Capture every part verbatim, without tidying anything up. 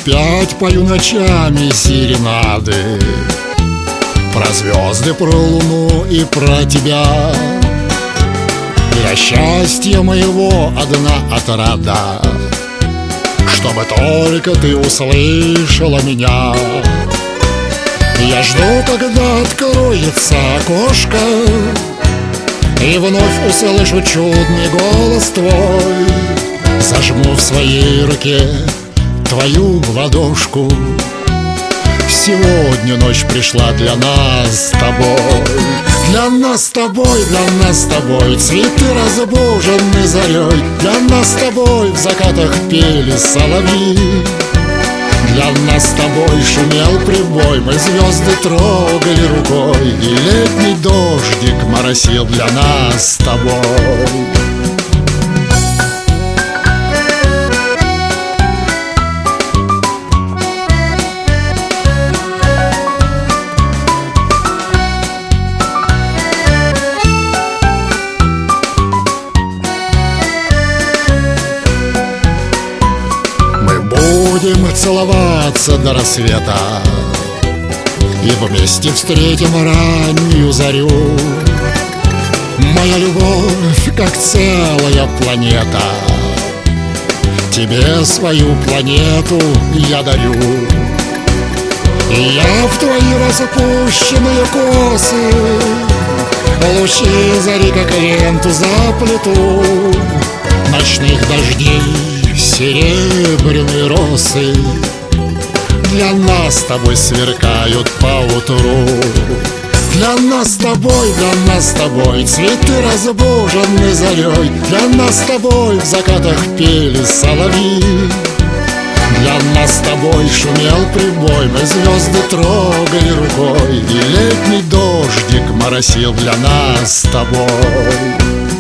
опять пою ночами серенады про звезды, про луну и про тебя. Для счастья моего одна отрада, чтобы только ты услышала меня. Я жду, когда откроется окошко, и вновь услышу чудный голос твой. Зажму в своей руке твою ладошку. Сегодня ночь пришла для нас с тобой. Для нас с тобой, для нас с тобой цветы разбужены зарей. Для нас с тобой в закатах пели соловьи. Для нас с тобой шумел прибой, мы звезды трогали рукой, и летний дождик моросил для нас с тобой. Будем целоваться до рассвета и вместе встретим раннюю зарю. Моя любовь, как целая планета, тебе свою планету я дарю. И я в твои распущенные косы лучи зари, как ленту, заплету ночных дождей серебряные росы. Для нас с тобой сверкают поутру. Для нас с тобой, для нас с тобой цветы разбужены зарей. Для нас с тобой в закатах пели соловьи. Для нас с тобой шумел прибой, мы звезды трогали рукой, и летний дождик моросил для нас с тобой.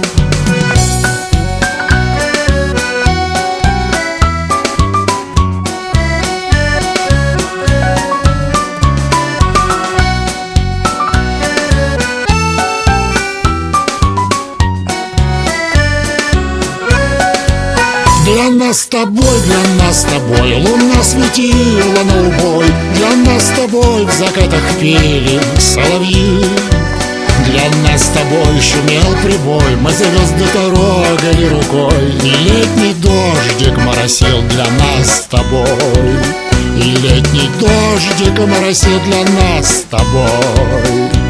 Для нас с тобой, для нас с тобой луна светила на убой. Для нас с тобой в закатах пели соловьи. Для нас с тобой шумел прибой, мы звезды трогали рукой, и летний дождик моросил для нас с тобой. И летний дождик моросил для нас с тобой.